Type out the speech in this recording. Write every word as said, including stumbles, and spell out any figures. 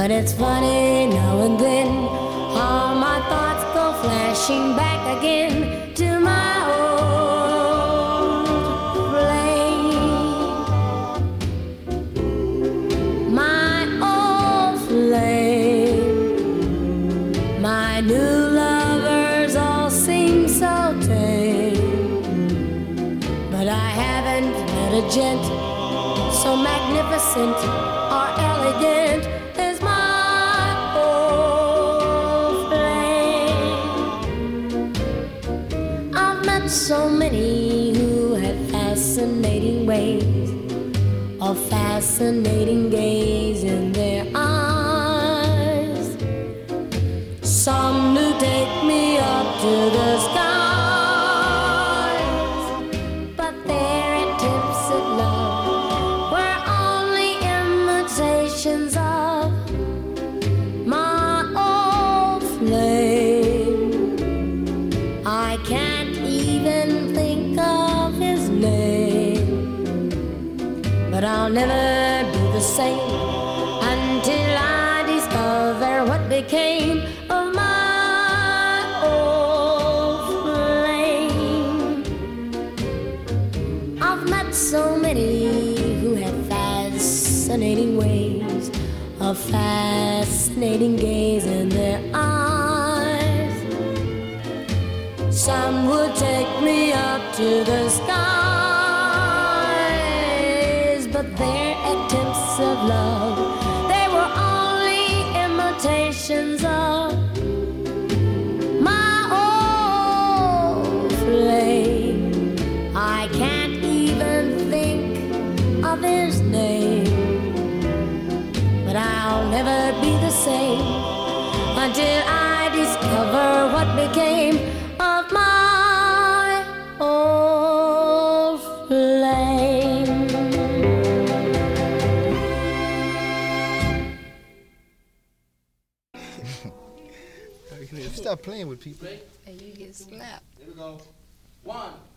But it's funny now and then how my thoughts go flashing back again to my old flame. My old flame. My new lovers all seem so tame, but I haven't met a gent so magnificent or elegant as my old flame. I've met so many who had fascinating ways or fascinating gaze in their eyes. Some knew take me up to the skies, but their attempts at love were only imitations of my old flame. I can't even think of his name, but I'll never be the same until I discover what became of my old flame. I've met so many who had fascinating ways, a fascinating gaze in their eyes. Some would take me up to the skies, but their attempts of love, they were only imitations of my old flame. I can't even think of his name, but I'll never be the same until I discover what became of my old flame. Stop playing with people. And you get slapped. Here we go. One.